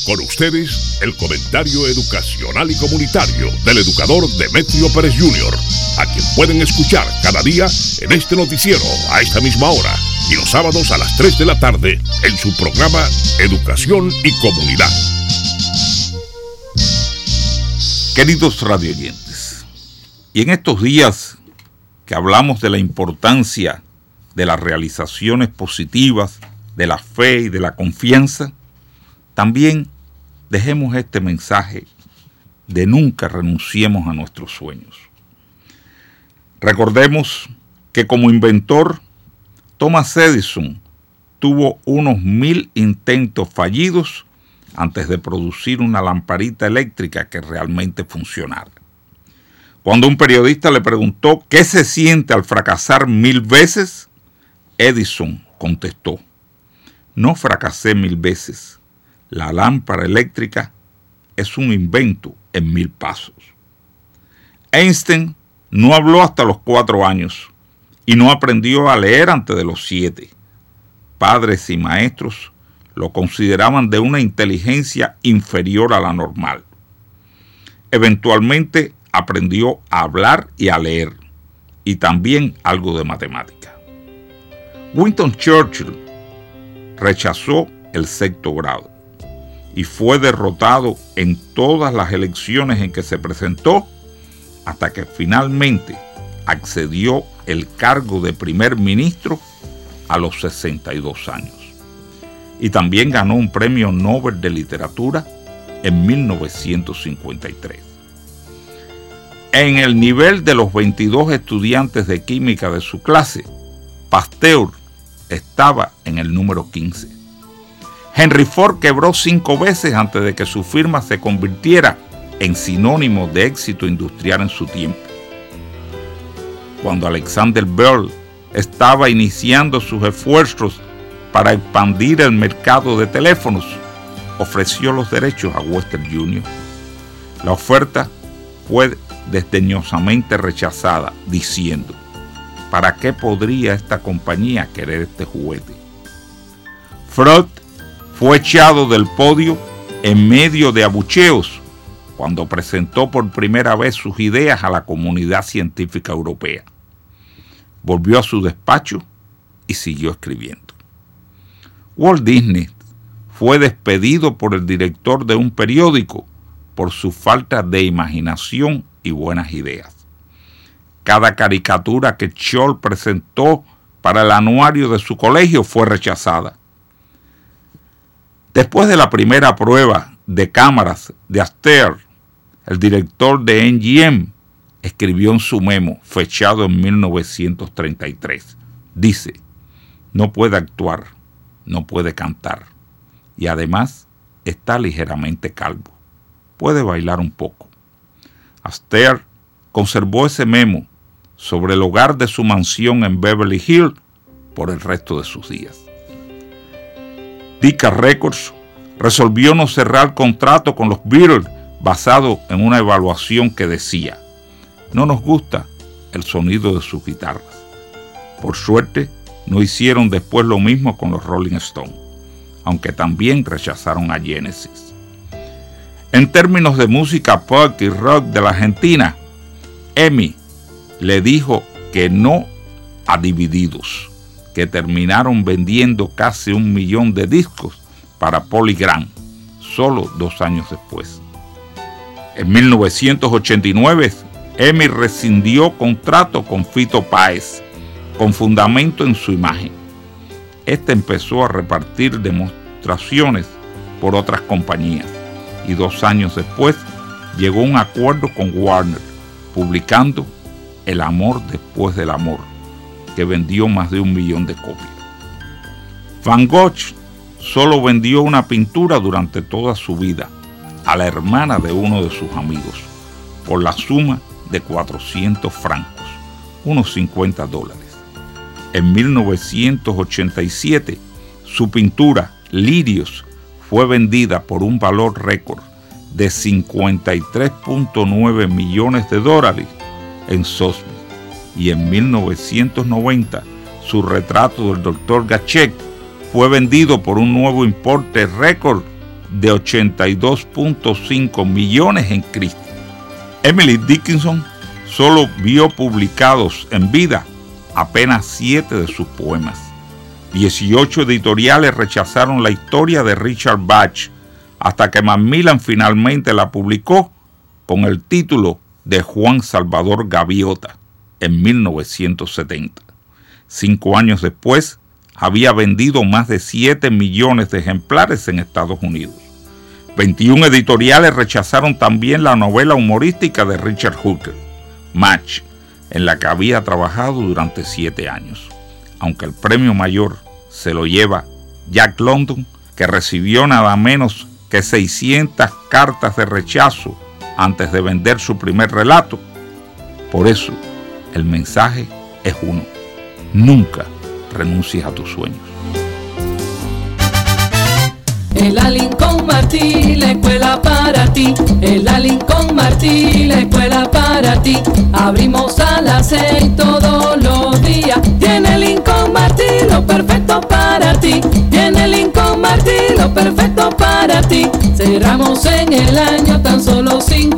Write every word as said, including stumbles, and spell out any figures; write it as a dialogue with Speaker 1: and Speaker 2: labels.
Speaker 1: Con ustedes, el comentario educacional y comunitario del educador Demetrio Pérez junior, a quien pueden escuchar cada día en este noticiero a esta misma hora y los sábados a las tres de la tarde en su programa Educación y Comunidad.
Speaker 2: Queridos radioyentes, y en estos días que hablamos de la importancia de las realizaciones positivas, de la fe y de la confianza, también dejemos este mensaje de nunca renunciemos a nuestros sueños. Recordemos que como inventor, Thomas Edison tuvo unos mil intentos fallidos antes de producir una lamparita eléctrica que realmente funcionara. Cuando un periodista le preguntó qué se siente al fracasar mil veces, Edison contestó: no fracasé mil veces. La lámpara eléctrica es un invento en mil pasos. Einstein no habló hasta los cuatro años y no aprendió a leer antes de los siete. Padres y maestros lo consideraban de una inteligencia inferior a la normal. Eventualmente aprendió a hablar y a leer, y también algo de matemática. Winston Churchill rechazó el sexto grado y fue derrotado en todas las elecciones en que se presentó hasta que finalmente accedió el cargo de primer ministro a los sesenta y dos años. Y también ganó un premio Nobel de Literatura en mil novecientos cincuenta y tres. En el nivel de los veintidós estudiantes de química de su clase, Pasteur estaba en el número quince. Henry Ford quebró cinco veces antes de que su firma se convirtiera en sinónimo de éxito industrial en su tiempo. Cuando Alexander Bell estaba iniciando sus esfuerzos para expandir el mercado de teléfonos, ofreció los derechos a Western Union. La oferta fue desdeñosamente rechazada, diciendo: ¿para qué podría esta compañía querer este juguete? Freud fue echado del podio en medio de abucheos cuando presentó por primera vez sus ideas a la comunidad científica europea. Volvió a su despacho y siguió escribiendo. Walt Disney fue despedido por el director de un periódico por su falta de imaginación y buenas ideas. Cada caricatura que Scholl presentó para el anuario de su colegio fue rechazada. Después de la primera prueba de cámaras de Astaire, el director de M G M escribió en su memo, fechado en mil novecientos treinta y tres. Dice: no puede actuar, no puede cantar, y además está ligeramente calvo. Puede bailar un poco. Astaire conservó ese memo sobre el hogar de su mansión en Beverly Hills por el resto de sus días. Decca Records resolvió no cerrar contrato con los Beatles basado en una evaluación que decía: no nos gusta el sonido de sus guitarras. Por suerte, no hicieron después lo mismo con los Rolling Stones, aunque también rechazaron a Genesis. En términos de música pop y rock de la Argentina, EMI le dijo que no a Divididos, que terminaron vendiendo casi un millón de discos para Polygram, solo dos años después. En mil novecientos ochenta y nueve, EMI rescindió contrato con Fito Páez, con fundamento en su imagen. Este empezó a repartir demostraciones por otras compañías, y dos años después llegó a un acuerdo con Warner, publicando El amor después del amor, que vendió más de un millón de copias. Van Gogh solo vendió una pintura durante toda su vida, a la hermana de uno de sus amigos, por la suma de cuatrocientos francos, unos cincuenta dólares. En mil novecientos ochenta y siete, su pintura, Lirios, fue vendida por un valor récord de cincuenta y tres punto nueve millones de dólares en Sotheby's, y en mil novecientos noventa su retrato del doctor Gachet fue vendido por un nuevo importe récord de ochenta y dos punto cinco millones en Cristo. Emily Dickinson solo vio publicados en vida apenas siete de sus poemas. dieciocho editoriales rechazaron la historia de Richard Bach hasta que Macmillan finalmente la publicó con el título de Juan Salvador Gaviota en mil novecientos setenta. Cinco años después, había vendido más de siete millones de ejemplares en Estados Unidos. veintiún editoriales rechazaron también la novela humorística de Richard Hooker, Match, en la que había trabajado durante siete años. Aunque el premio mayor se lo lleva Jack London, que recibió nada menos que seiscientas cartas de rechazo antes de vender su primer relato. Por eso, el mensaje es uno: nunca renuncies a tus sueños.
Speaker 3: El Lincoln Martí, la escuela para ti. El Lincoln Martí, la escuela para ti. Abrimos a las seis todos los días. Tiene Lincoln Martí lo perfecto para ti. Tiene Lincoln Martí lo perfecto para ti. Cerramos en el año tan solo cinco